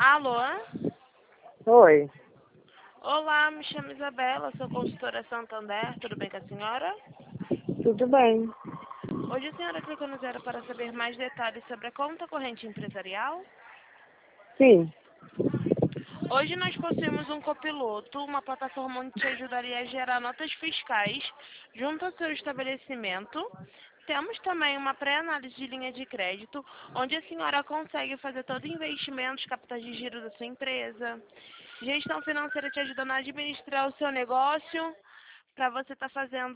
Alô? Oi, Olá, me chamo Isabela, sou consultora Santander, tudo bem com a senhora? tudo bem? Hoje a senhora clicou no zero para saber mais detalhes sobre a conta corrente empresarial? Sim, Hoje nós possuímos um copiloto, uma plataforma onde te ajudaria a gerar notas fiscais junto ao seu estabelecimento. Temos também uma pré-análise de linha de crédito, onde a senhora consegue fazer todo investimentos, capitais de giro da sua empresa. Gestão financeira te ajudando a administrar o seu negócio, para você estar fazendo